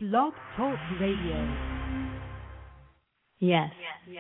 Blog Talk Radio. Yes.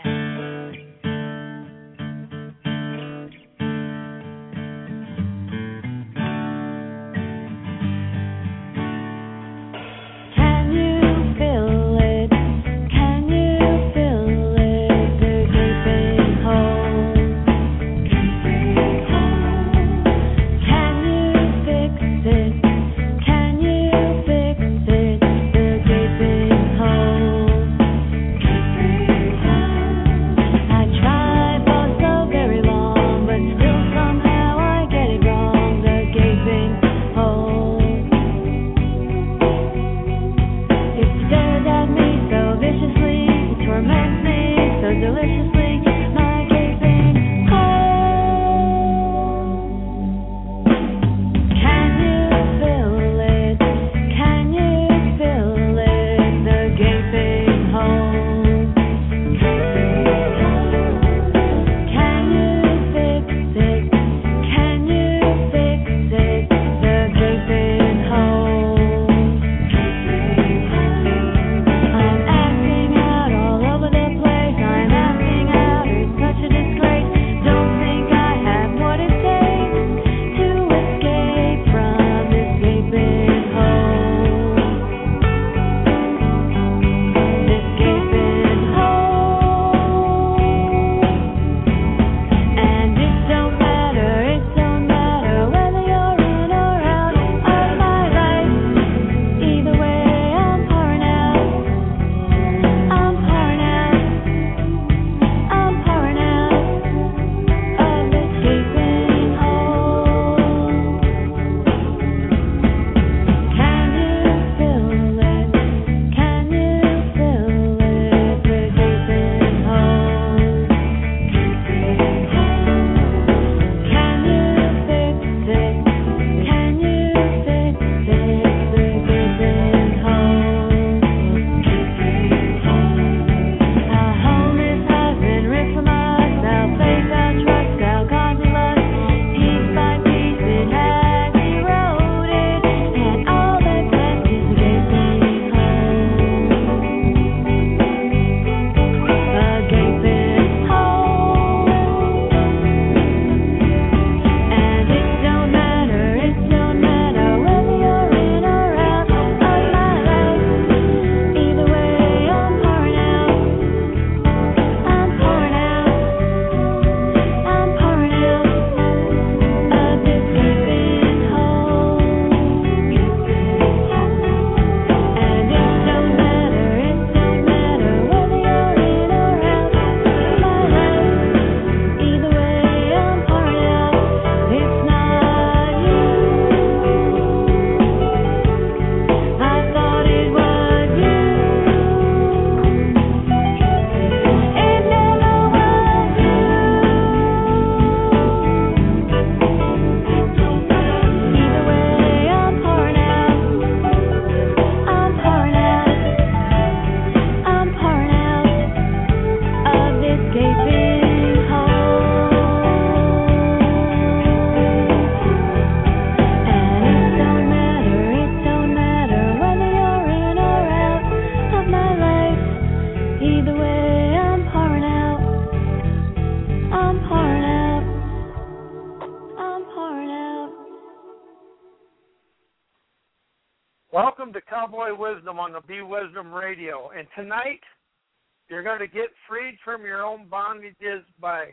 Welcome to Cowboy Wisdom on the Be Wisdom Radio. And tonight, you're going to get freed from your own bondages by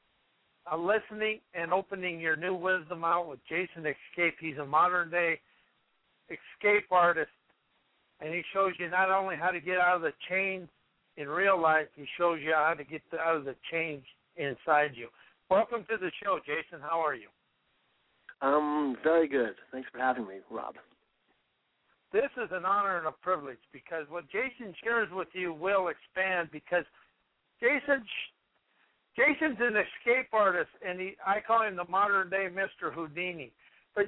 listening and opening your new wisdom out with Jason Escape. He's a modern-day escape artist, and he shows you not only how to get out of the chains in real life, he shows you how to get out of the chains inside you. Welcome to the show, Jason. How are you? Very good. Thanks for having me, Rob. This is an honor and a privilege because what Jason shares with you will expand because Jason's an escape artist, and I call him the modern-day Mr. Houdini. But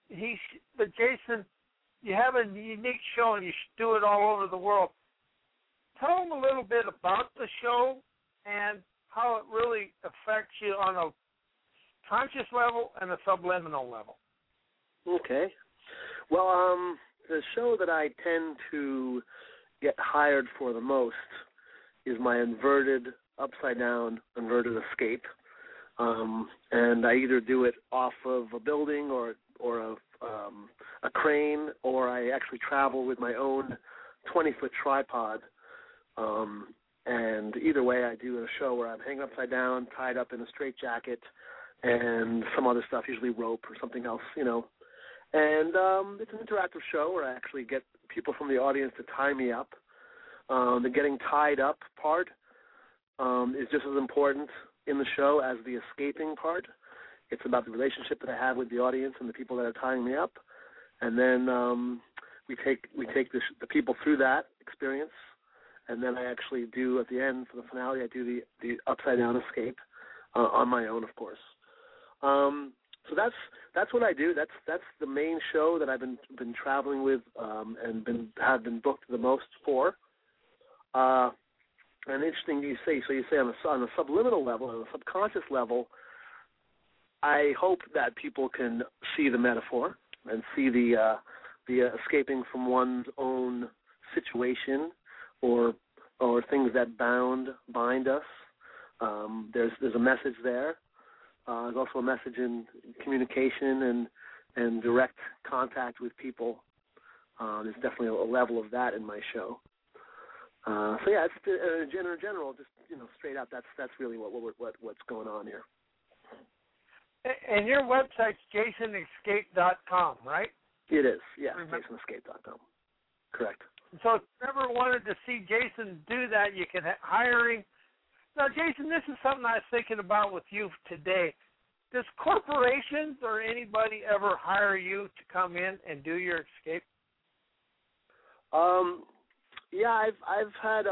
Jason, you have a unique show, and you do it all over the world. Tell them a little bit about the show and how it really affects you on a conscious level and a subliminal level. Okay. Well, the show that I tend to get hired for the most is my inverted, upside-down, inverted escape. And I either do it off of a building or a crane, or I actually travel with my own 20-foot tripod. And either way, I do a show where I'm hanging upside down, tied up in a straitjacket, and some other stuff, usually rope or something else, you know. And it's an interactive show where I actually get people from the audience to tie me up. The getting tied up part is just as important in the show as the escaping part. It's about the relationship that I have with the audience and the people that are tying me up. And then we take the people through that experience. And then I actually do, at the end, for the finale, I do the upside-down escape on my own, of course. So that's what I do. That's the main show that I've been traveling with and have been booked the most for. And interesting you say. So you say on a subliminal level, on a subconscious level, I hope that people can see the metaphor and see the escaping from one's own situation or things that bind us. There's a message there. There's also a message in communication and direct contact with people. There's definitely a level of that in my show. So yeah, it's in general, just straight up. That's really what's going on here. And your website's JasonEscape.com, right? It is, yeah, JasonEscape.com. Correct. So if you ever wanted to see Jason do that, you can hire him. Now, Jason, this is something I was thinking about with you today. Does corporations or anybody ever hire you to come in and do your escape? Yeah, I've had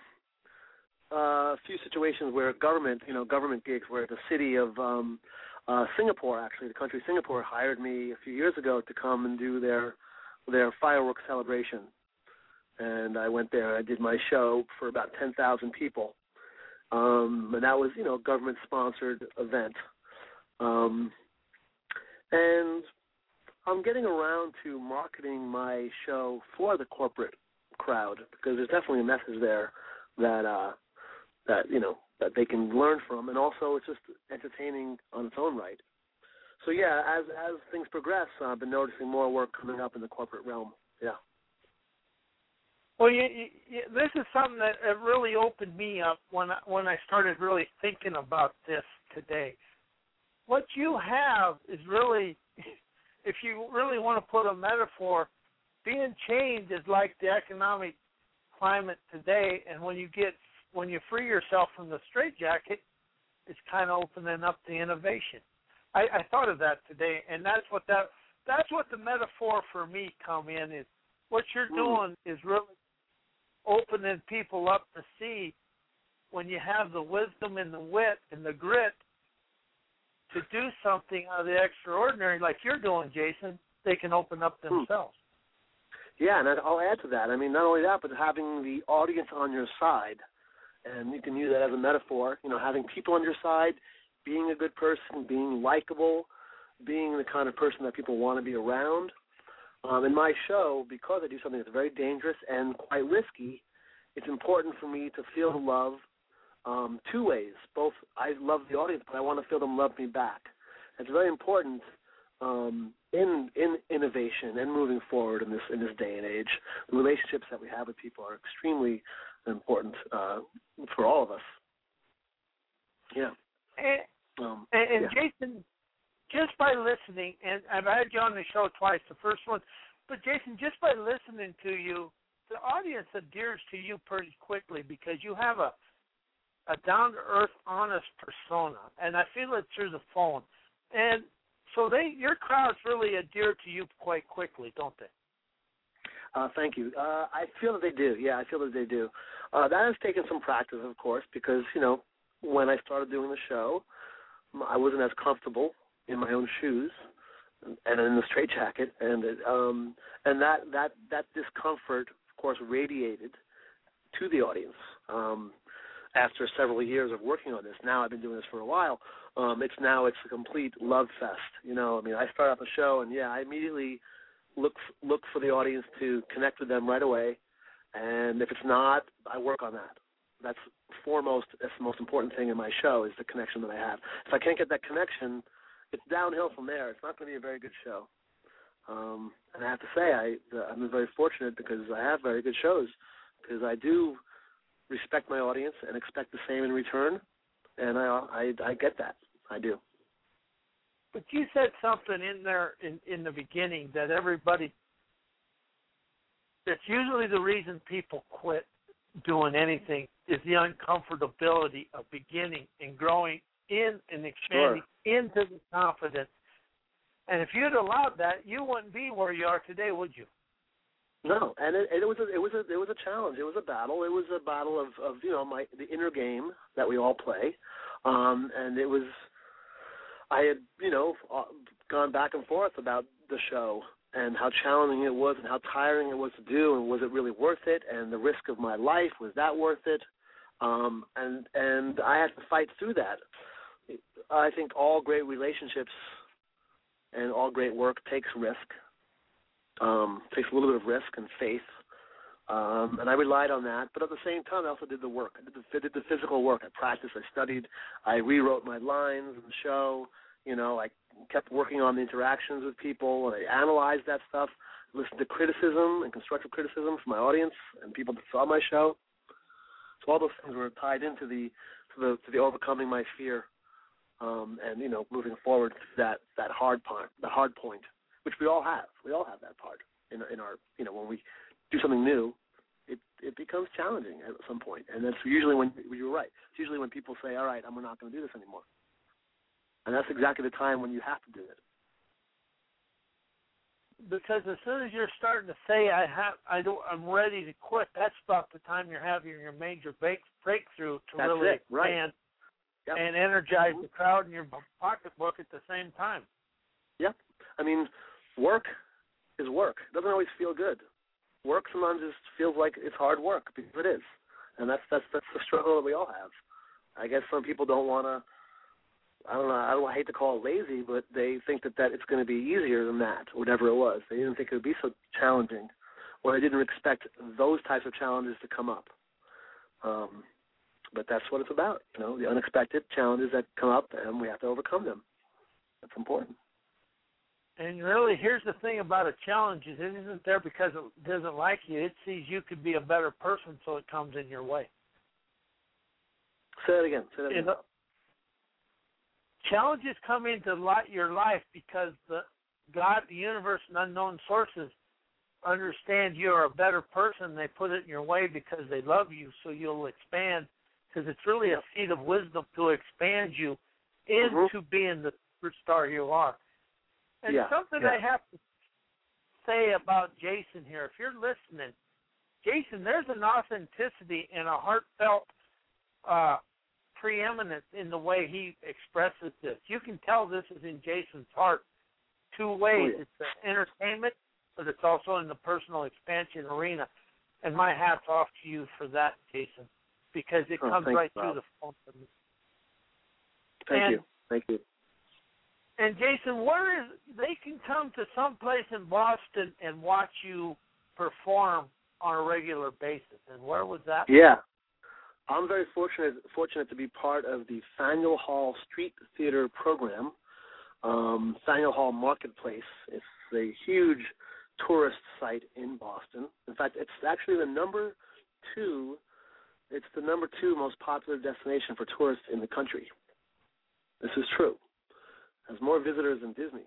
a few situations where government gigs where the city of Singapore, actually, the country Singapore, hired me a few years ago to come and do their fireworks celebration. And I went there. I did my show for about 10,000 people, and that was a government-sponsored event. And I'm getting around to marketing my show for the corporate crowd because there's definitely a message there that they can learn from, and also it's just entertaining on its own right. So yeah, as things progress, I've been noticing more work coming up in the corporate realm. Yeah. Well, this is something that really opened me up when I started really thinking about this today. What you have is really, if you really want to put a metaphor, being chained is like the economic climate today, and when you free yourself from the straitjacket, it's kind of opening up the innovation. I thought of that today, and that's what the metaphor for me come in is. What you're doing is really opening people up to see when you have the wisdom and the wit and the grit to do something out of the extraordinary like you're doing, Jason, they can open up themselves. Yeah, and I'll add to that. I mean, not only that, but having the audience on your side, and you can use that as a metaphor, having people on your side, being a good person, being likable, being the kind of person that people want to be around. In my show, because I do something that's very dangerous and quite risky, it's important for me to feel the love two ways. Both I love the audience, but I want to feel them love me back. It's very important in innovation and moving forward in this day and age. The relationships that we have with people are extremely important for all of us. Yeah. And Jason, just by listening, and I've had you on the show twice, the first one, but Jason, just by listening to you, the audience adheres to you pretty quickly because you have a down-to-earth, honest persona, and I feel it through the phone. And so your crowds really adhere to you quite quickly, don't they? Thank you. I feel that they do. Yeah, I feel that they do. That has taken some practice, of course, because, when I started doing the show, I wasn't as comfortable in my own shoes and in the straitjacket, and that discomfort, of course, radiated to the audience. After several years of working on this, now I've been doing this for a while. It's a complete love fest. I start off a show, and I immediately look for the audience to connect with them right away, and if it's not, I work on that. That's foremost. That's the most important thing in my show is the connection that I have. If I can't get that connection, it's downhill from there. It's not going to be a very good show. And I have to say, I'm very fortunate because I have very good shows, because I do respect my audience and expect the same in return, and I get that. I do. But you said something in there in the beginning that that's usually the reason people quit doing anything is the uncomfortability of beginning and growing in and expanding into the confidence. And if you'd allowed that, you wouldn't be where you are today, would you? No, and it was a challenge. It was a battle. It was a battle of the inner game that we all play, and it was. I had gone back and forth about the show and how challenging it was and how tiring it was to do, and was it really worth it? And the risk of my life, was that worth it? And I had to fight through that. I think all great relationships and all great work takes risk. Takes a little bit of risk and faith, and I relied on that. But at the same time, I also did the work. I did the physical work. I practiced. I studied. I rewrote my lines in the show. I kept working on the interactions with people, and I analyzed that stuff. Listened to criticism and constructive criticism from my audience and people that saw my show. So all those things were tied into the overcoming my fear, and moving forward to that hard part, the hard point, which we all have. We all have that part in our when we do something new, it becomes challenging at some point, and that's usually when you're right. It's usually when people say, "All right, I'm not going to do this anymore," and that's exactly the time when you have to do it. Because as soon as you're starting to say, I'm ready to quit, that's about the time you're having your major breakthrough to that's really it, right. expand Yep. and energize the crowd in your pocketbook at the same time. Yep. I mean, work is work. It doesn't always feel good. Work sometimes just feels like it's hard work, because it is. And that's the struggle that we all have. I guess some people don't want to, I don't know, I hate to call it lazy, but they think that it's going to be easier than that, whatever it was. They didn't think it would be so challenging, or they didn't expect those types of challenges to come up. But that's what it's about, the unexpected challenges that come up, and we have to overcome them. That's important. And really, here's the thing about a challenge is it isn't there because it doesn't like you. It sees you could be a better person, so it comes in your way. Say that again. Challenges come into your life because God, the universe, and unknown sources understand you're a better person. They put it in your way because they love you, so you'll expand, because it's really a seed of wisdom to expand you into being the superstar you are. And something I have to say about Jason here, if you're listening, Jason, there's an authenticity and a heartfelt preeminence in the way he expresses this. You can tell this is in Jason's heart two ways. It's the entertainment, but it's also in the personal expansion arena. And my hat's off to you for that, Jason, because it comes right through the phone for me. Thank you. And Jason, they can come to some place in Boston and watch you perform on a regular basis. And where was that? Yeah. I'm very fortunate to be part of the Faneuil Hall Street Theater program. Faneuil Hall Marketplace. It's a huge tourist site in Boston. In fact, it's actually the number two most popular destination for tourists in the country. This is true. It has more visitors than Disney.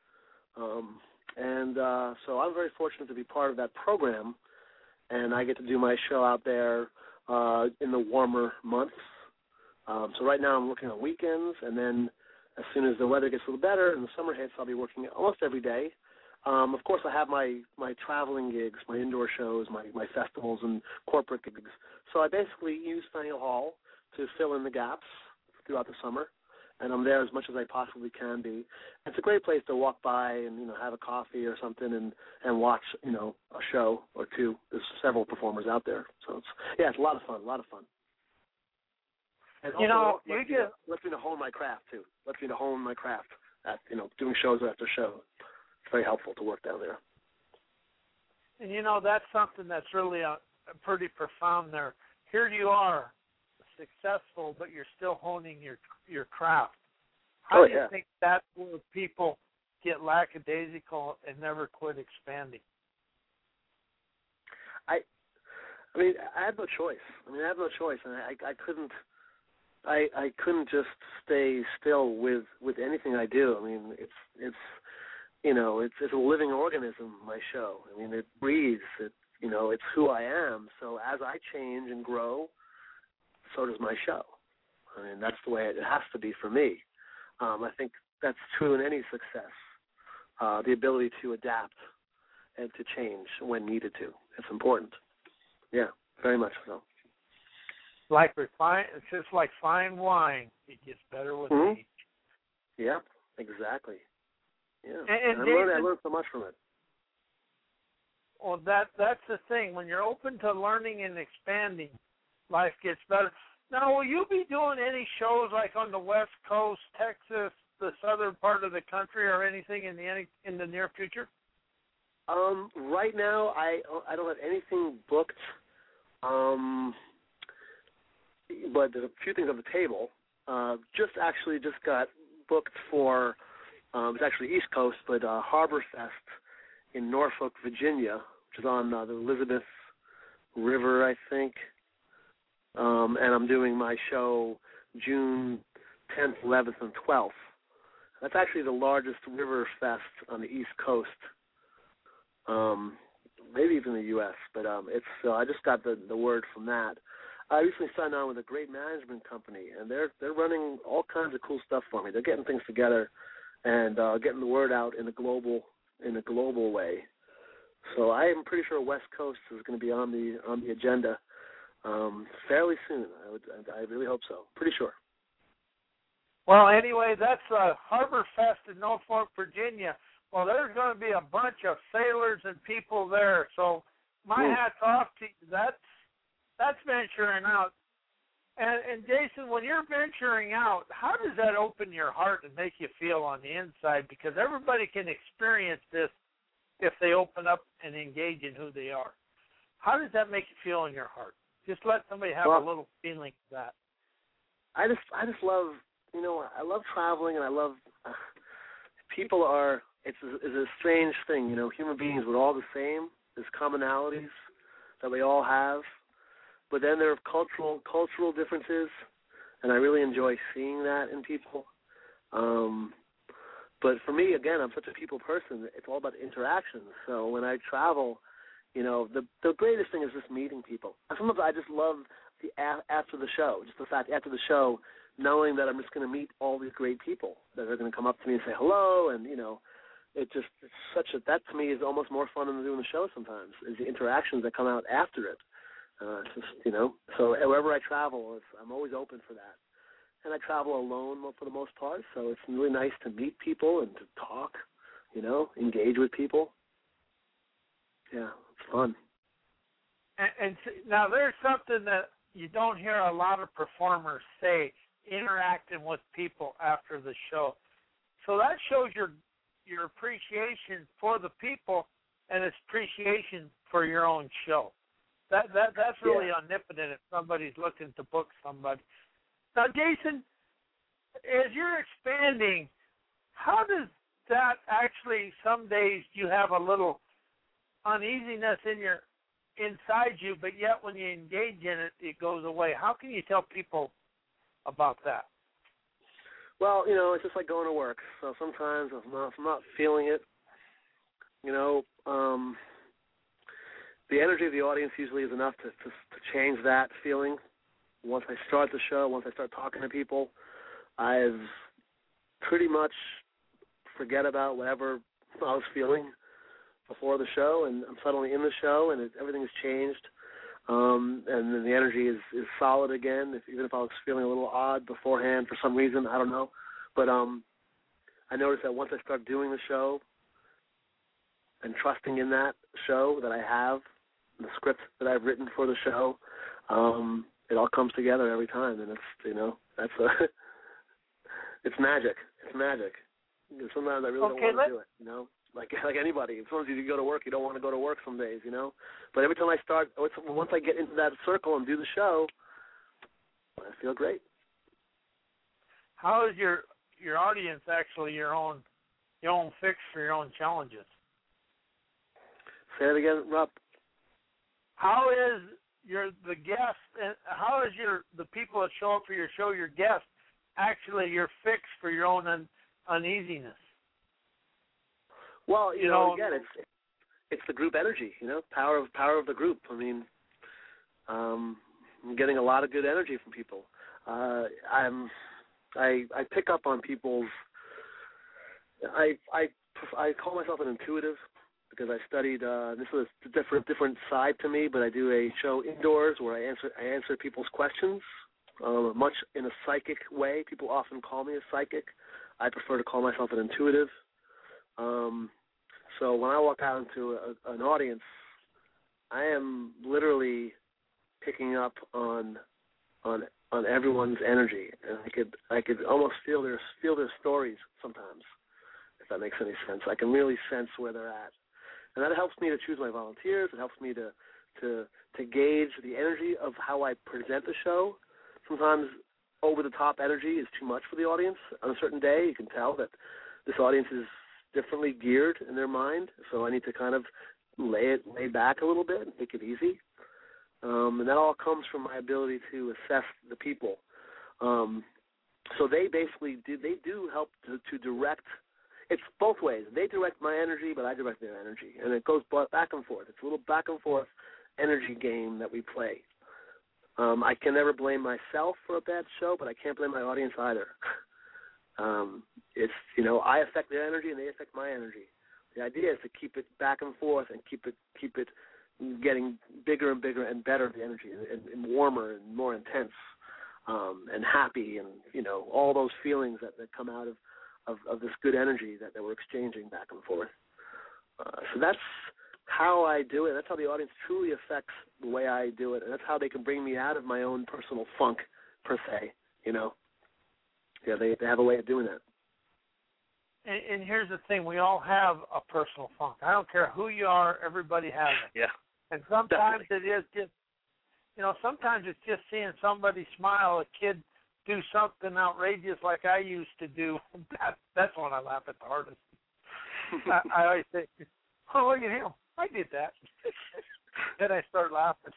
So I'm very fortunate to be part of that program, and I get to do my show out there in the warmer months. So right now I'm working on weekends, and then as soon as the weather gets a little better and the summer hits, I'll be working almost every day. Of course, I have my traveling gigs, my indoor shows, my festivals and corporate gigs. So I basically use Faneuil Hall to fill in the gaps throughout the summer, and I'm there as much as I possibly can be. It's a great place to walk by and have a coffee or something and watch a show or two. There's several performers out there, so it's a lot of fun. And also, lets me to hone my craft too. Lets me to hone my craft at doing shows after show. It's very helpful to work down there. And, that's something that's really pretty profound there. Here you are, successful, but you're still honing your craft. How do you think that's where people get lackadaisical and never quit expanding? I had no choice. I have no choice, and I couldn't just stay still with anything I do. It's a living organism, my show. It breathes. It's who I am. So as I change and grow, so does my show. That's the way it has to be for me. I think that's true in any success. The ability to adapt and to change when needed to. It's important. Yeah, very much so. It's just like fine wine. It gets better with age. Yeah, exactly. Yeah, and I learned so much from it. Well, that's the thing. When you're open to learning and expanding, life gets better. Now, will you be doing any shows like on the West Coast, Texas, the southern part of the country, or anything in the near future? Right now, I don't have anything booked. But there's a few things on the table. Just got booked for, it's actually East Coast, but Harbor Fest in Norfolk, Virginia, which is on the Elizabeth River, I think. And I'm doing my show June 10th, 11th, and 12th. That's actually the largest river fest on the East Coast, maybe even the U.S., but I just got the word from that. I recently signed on with a great management company, and they're running all kinds of cool stuff for me. They're getting things together and getting the word out in a global way. So I am pretty sure West Coast is going to be on the agenda fairly soon. I really hope so. Pretty sure. Well, anyway, that's Harbor Fest in Norfolk, Virginia. Well, there's going to be a bunch of sailors and people there. So my hat's off to you. That's venturing out. And Jason, when you're venturing out, how does that open your heart and make you feel on the inside? Because everybody can experience this if they open up and engage in who they are. How does that make you feel in your heart? Just let somebody have a little feeling of that. I just love, I love traveling, and I love people are. It's a strange thing, Human beings, we're all the same. There's commonalities that we all have, but then there are cultural differences, and I really enjoy seeing that in people. But for me, again, I'm such a people person. It's all about interactions. So when I travel, the greatest thing is just meeting people. Sometimes I just love after the show, just the fact after the show, knowing that I'm just going to meet all these great people that are going to come up to me and say hello, and that to me is almost more fun than doing the show sometimes, is the interactions that come out after it. So wherever I travel, I'm always open for that. And I travel alone for the most part, so it's really nice to meet people and to talk, engage with people. Yeah, it's fun. And now there's something that you don't hear a lot of performers say, interacting with people after the show. So that shows your appreciation for the people and its appreciation for your own show. That's really omnipotent if somebody's looking to book somebody. Now, Jason, as you're expanding, how does that actually, some days you have a little uneasiness inside you, but yet when you engage in it, it goes away. How can you tell people about that? Well, it's just like going to work. So sometimes if I'm not feeling it, the energy of the audience usually is enough to change that feeling. Once I start the show, once I start talking to people, I've pretty much forget about whatever I was feeling before the show, and I'm suddenly in the show, and everything has changed, and then the energy is solid again, even if I was feeling a little odd beforehand for some reason, I don't know. But I noticed that once I start doing the show and trusting in that show that I have, the script that I've written for the show, it all comes together every time, and it's it's magic. It's magic. Sometimes I really don't want to do it, like anybody. As soon as you go to work, you don't want to go to work some days, you know. But every time I start, once I get into that circle and do the show, I feel great. How is your audience actually your own fix for your own challenges? Say it again, Rob. How is the guests, and how is the people that show up for your show, your guests, actually your fix for your own uneasiness? Well, you know, again, it's the group energy, you know, power of the group. I mean, I'm getting a lot of good energy from people. I pick up on people's. I call myself an intuitive because I studied. This is a different side to me, but I do a show indoors where I answer people's questions, much in a psychic way. People often call me a psychic. I prefer to call myself an intuitive. So when I walk out into an audience, I am literally picking up on everyone's energy, and I could almost feel their stories sometimes, if that makes any sense. I can really sense where they're at, and that helps me to choose my volunteers. It helps me to gauge the energy of how I present the show. Sometimes over the top energy is too much for the audience. On a certain day, you can tell that this audience is differently geared in their mind, so I need to kind of lay back a little bit and make it easy. And that all comes from my ability to assess the people. So they basically do help to direct. It's both ways. They direct my energy, but I direct their energy, and it goes back and forth. It's a little back and forth energy game that we play. I can never blame myself for a bad show, but I can't blame my audience either. It's, you know, I affect their energy and they affect my energy. The idea is to keep it back and forth and keep it getting bigger and bigger and better, the energy, and warmer and more intense, and happy, and, you know, all those feelings that come out of this good energy that we're exchanging back and forth. So that's how I do it. That's how the audience truly affects the way I do it, and that's how they can bring me out of my own personal funk, per se, you know. Yeah, they have a way of doing that. And here's the thing: we all have a personal funk. I don't care who you are; everybody has it. Yeah. And sometimes definitely. it is just, you know, sometimes it's just seeing somebody smile, a kid do something outrageous like I used to do. That's when I laugh at the hardest. I always think, "Oh, look at him! I did that." Then I start laughing.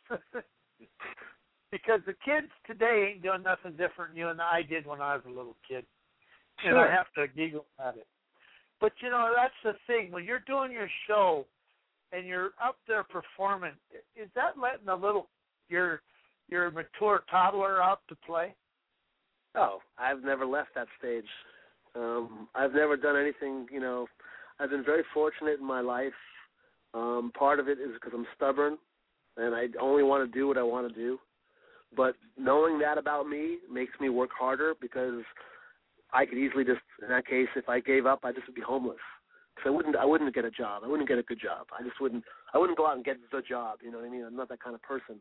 Because the kids today ain't doing nothing different than you and I did when I was a little kid. And Sure. I have to giggle at it. But, you know, that's the thing. When you're doing your show and you're up there performing, is that letting your mature toddler out to play? Oh, I've never left that stage. I've never done anything, you know. I've been very fortunate in my life. Part of it is because I'm stubborn, and I only want to do what I want to do. But knowing that about me makes me work harder, because I could easily just, in that case, if I gave up, I just would be homeless. Because I wouldn't get a job. I wouldn't get a good job. I wouldn't go out and get the job. You know what I mean? I'm not that kind of person.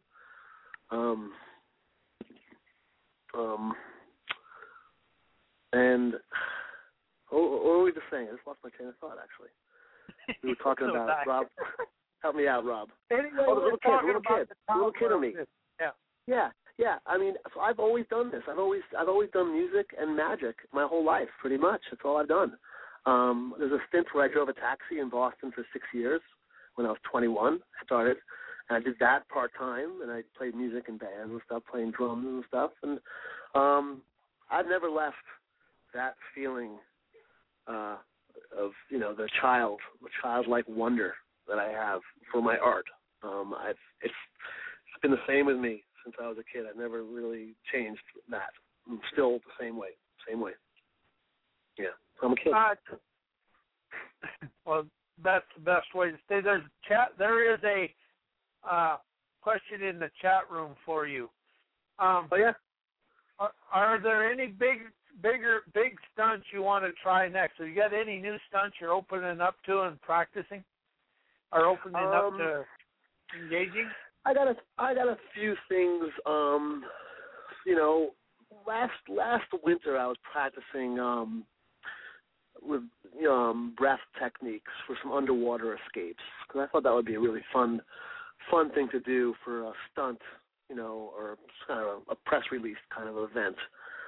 And what were we just saying? I just lost my train of thought, actually. We were talking about Rob. Help me out, Rob. Anyway, the little kid in me. Yeah. Yeah. I mean, so I've always done this. I've always done music and magic my whole life, pretty much. That's all I've done. There's a stint where I drove a taxi in Boston for 6 years when I was 21. I started, and I did that part time, and I played music in bands and stuff, playing drums and stuff. And I've never left that feeling of, you know, the childlike wonder that I have for my art. It's been the same with me since I was a kid. I've never really changed that. I'm still the same way. Yeah, I'm a kid. Well, that's the best way to stay. There is a question in the chat room for you. Oh yeah. Are there any big stunts you want to try next? Have you got any new stunts you're opening up to and practicing, or opening up to engaging? I got a few things. You know, last winter I was practicing with breath techniques for some underwater escapes, because I thought that would be a really fun thing to do for a stunt, or kind of a press release kind of event.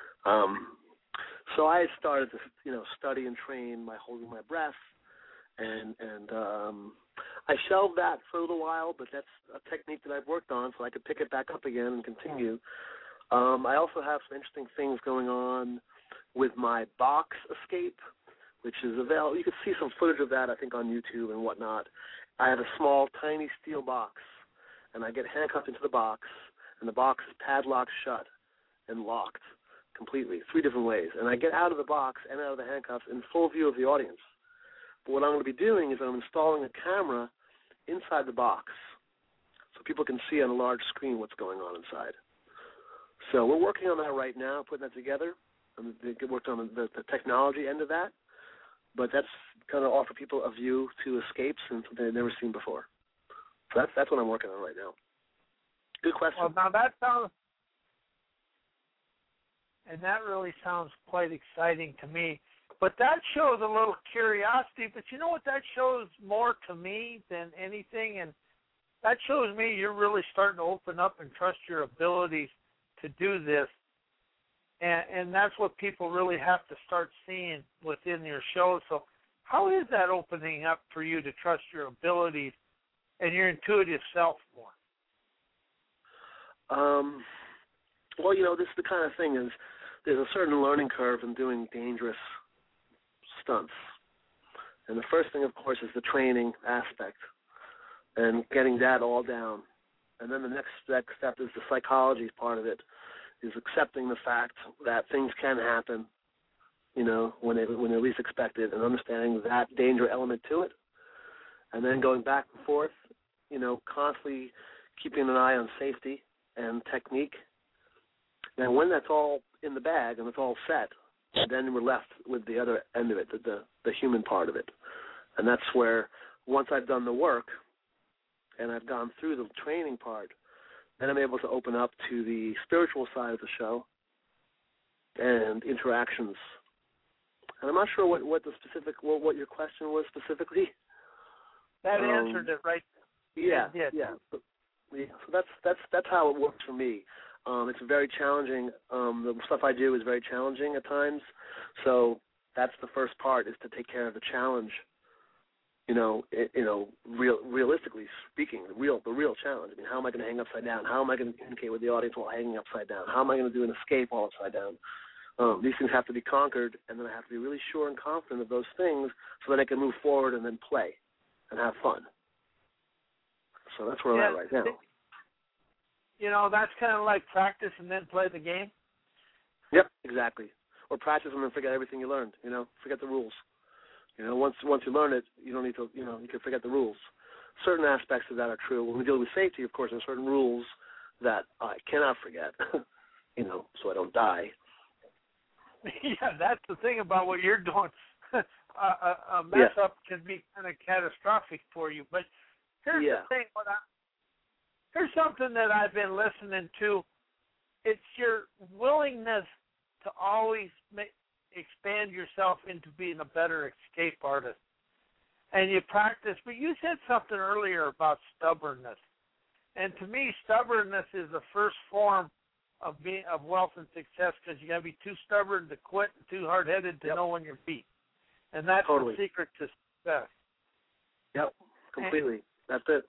So I started to, study and train by holding my breath, and I shelved that for a little while, but that's a technique that I've worked on, so I could pick it back up again and continue. I also have some interesting things going on with my box escape, which is available. You can see some footage of that, I think, on YouTube and whatnot. I have a small, tiny steel box, and I get handcuffed into the box, and the box is padlocked shut and locked completely, 3 different ways. And I get out of the box and out of the handcuffs in full view of the audience. But what I'm going to be doing is I'm installing a camera inside the box so people can see on a large screen what's going on inside. So we're working on that right now, putting that together. And they worked on the technology end of that. But that's kind of offer people a view to escapes and something they've never seen before. So that's what I'm working on right now. Good question. Well, now that sounds, and that really sounds quite exciting to me. But that shows a little curiosity. But you know what that shows more to me than anything? And that shows me you're really starting to open up and trust your abilities to do this. And that's what people really have to start seeing within your show. So how is that opening up for you to trust your abilities and your intuitive self more? Well, this is the kind of thing is there's a certain learning curve in doing dangerous stunts. And the first thing, of course, is the training aspect and getting that all down. And then the next step is the psychology part of it, is accepting the fact that things can happen, when they're least expected, and understanding that danger element to it. And then going back and forth, constantly keeping an eye on safety and technique. And when that's all in the bag and it's all set, then we're left with the other end of it, the human part of it. And that's where, once I've done the work and I've gone through the training part, then I'm able to open up to the spiritual side of the show and interactions. And I'm not sure what the specific, what your question was specifically. That answered it right. Yeah. So that's how it works for me. It's very challenging. The stuff I do is very challenging at times. So that's the first part, is to take care of the challenge. Realistically speaking, the real challenge. I mean, how am I going to hang upside down? How am I going to communicate with the audience while hanging upside down? How am I going to do an escape while upside down? These things have to be conquered, and then I have to be really sure and confident of those things, so that I can move forward and then play and have fun. So that's where I'm at right now. That's kind of like practice and then play the game. Yep, exactly. Or practice and then forget everything you learned. Forget the rules. Once you learn it, you don't need to. You can forget the rules. Certain aspects of that are true. When we deal with safety, of course, there are certain rules that I cannot forget. So I don't die. Yeah, that's the thing about what you're doing. A mess up can be kind of catastrophic for you. But here's the thing. Here's something that I've been listening to. It's your willingness to always expand yourself into being a better escape artist. And you practice. But you said something earlier about stubbornness. And to me, stubbornness is the first form of wealth and success, because you got to be too stubborn to quit and too hard-headed to know when you're beat. And that's the secret to success. Yep, completely. That's it.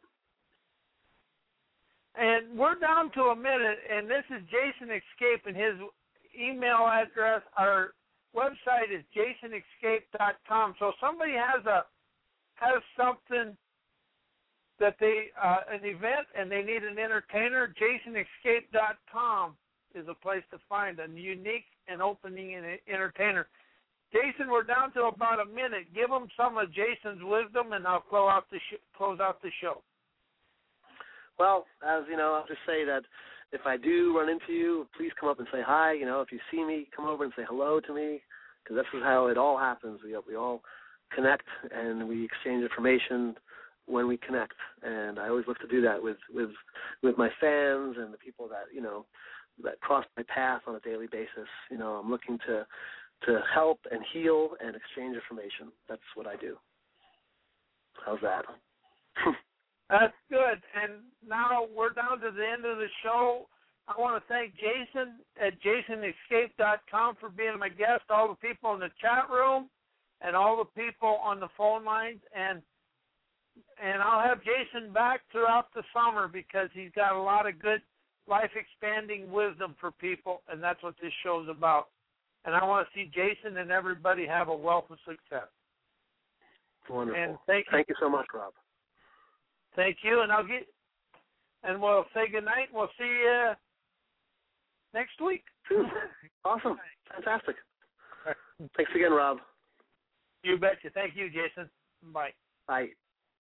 And we're down to a minute, and this is Jason Escape, and his email address, our website is jasonescape.com. So if somebody has something that an event and they need an entertainer, jasonescape.com is a place to find a unique and opening entertainer. Jason, we're down to about a minute. Give them some of Jason's wisdom, and I'll close out the show. Well, as you know, I'll just say that if I do run into you, please come up and say hi. If you see me, come over and say hello to me, because this is how it all happens. We all connect, and we exchange information when we connect. And I always look to do that with my fans and the people that that cross my path on a daily basis. I'm looking to to help and heal and exchange information. That's what I do. How's that? That's good. And now we're down to the end of the show. I want to thank Jason at JasonEscape.com for being my guest, all the people in the chat room, and all the people on the phone lines. And I'll have Jason back throughout the summer because he's got a lot of good life-expanding wisdom for people, and that's what this show's about. And I want to see Jason and everybody have a wealth of success. Wonderful. And thank you so much, Rob. Thank you, and we'll say goodnight. We'll see you next week. Awesome. Fantastic. Thanks again, Rob. You betcha. Thank you, Jason. Bye. Bye.